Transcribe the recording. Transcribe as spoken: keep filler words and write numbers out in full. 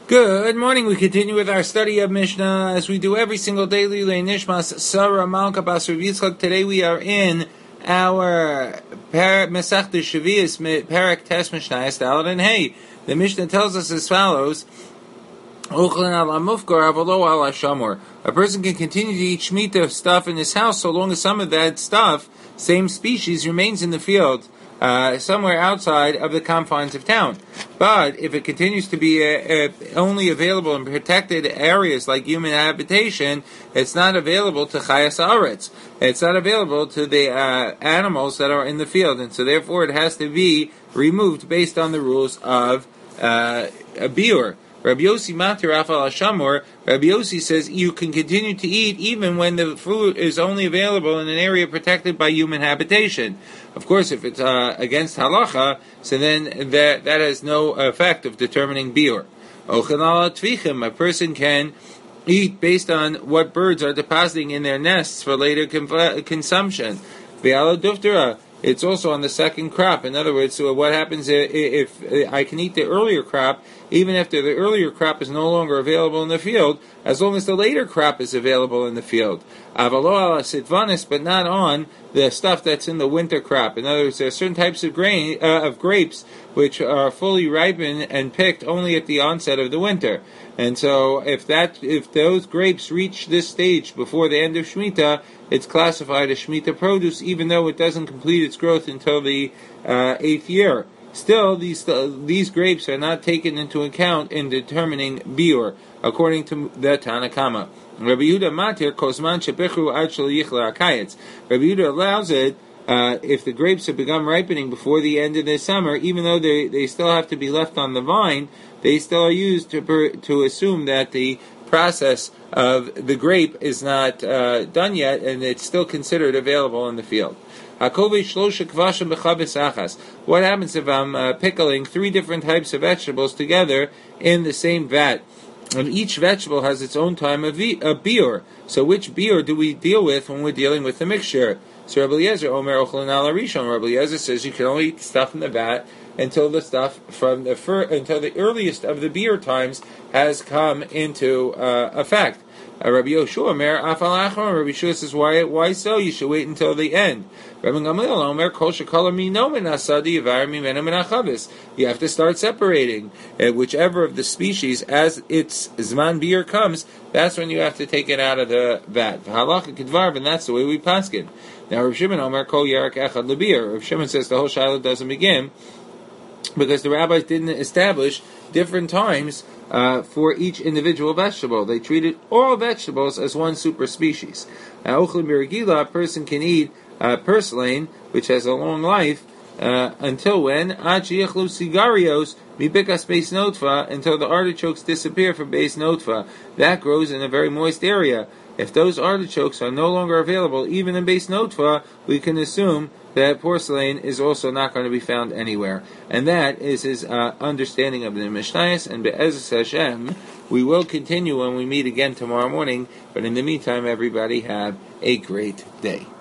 Good morning. We continue with our study of Mishnah as we do every single day. Lilei Nishmas Sarah Malka Bas Rav Yitzchak. Today we are in our Masechta Shavios Perek Tes Mishnayos Daled and Hey. The Mishnah tells us as follows: A person can continue to eat shmita stuff in his house so long as some of that stuff, same species, remains in the field. Uh, somewhere outside of the confines of town. But if it continues to be uh, uh, only available in protected areas like human habitation, it's not available to chayas haaretz. It's not available to the uh, animals that are in the field, and so therefore it has to be removed based on the rules of uh, a biur. Rabbi Yossi Matir Afal Hashamor, Rabbi Yossi says you can continue to eat even when the food is only available in an area protected by human habitation. Of course, if it's uh, against halacha, so then that that has no effect of determining biur. Ochel ala tvichim, a person can eat based on what birds are depositing in their nests for later con- consumption. Ve'ala duftera, it's also on the second crop. In other words, so what happens if, if I can eat the earlier crop, even after the earlier crop is no longer available in the field, as long as the later crop is available in the field. Avalo ala sitvanis, but not on the stuff that's in the winter crop. In other words, there are certain types of grain uh, of grapes which are fully ripened and picked only at the onset of the winter. And so, if that if those grapes reach this stage before the end of Shemitah, it's classified as Shemitah produce, even though it doesn't complete its growth until the uh, eighth year. Still, these uh, these grapes are not taken into account in determining biur, according to the Tanna Kama. Rabbi Yehuda Matir Kosman Shebichru Ad Shel Yichla Akayetz. Rabbi Yehuda allows it uh, if the grapes have begun ripening before the end of the summer, even though they, they still have to be left on the vine, they still are used to per, to assume that the process of the grape is not uh, done yet, and it's still considered available in the field. What happens if I'm uh, pickling three different types of vegetables together in the same vat? And each vegetable has its own time of biur. So which biur do we deal with when we're dealing with the mixture? So Rabbi Eliezer, Omer Ochlin ala Rishon, Rabbi Eliezer says you can only eat stuff in the vat until the stuff from the fir- until the earliest of the biur times has come into uh, effect. Uh, Rabbi Yoshua Omer Afal Achron. Rabbi Yoshua says, why? Why so? You should wait until the end. Rabbi Gamliel Omer Kol Shekala Mino Min Asadi Yivar Mimenu Min Achavis. You have to start separating uh, whichever of the species as its Zman biur comes. That's when you have to take it out of the vat. Halacha Kedvar, and that's the way we paskin. Now Rav Shimon Omer Kol Yarek Echad Lebir. Rav Shimon says the whole shiloh doesn't begin because the rabbis didn't establish different times uh, for each individual vegetable. They treated all vegetables as one super species. Now, Ochlin Biragila, a person can eat uh, purslane, which has a long life, uh, until when? Achiachlu cigarios, mibikas beis notfa, until the artichokes disappear from beis notfa. That grows in a very moist area. If those artichokes are no longer available, even in beis notfa, we can assume that porcelain is also not going to be found anywhere. And that is his uh, understanding of the Mishnayos, and Be'ezus Hashem, we will continue when we meet again tomorrow morning, but in the meantime, everybody have a great day.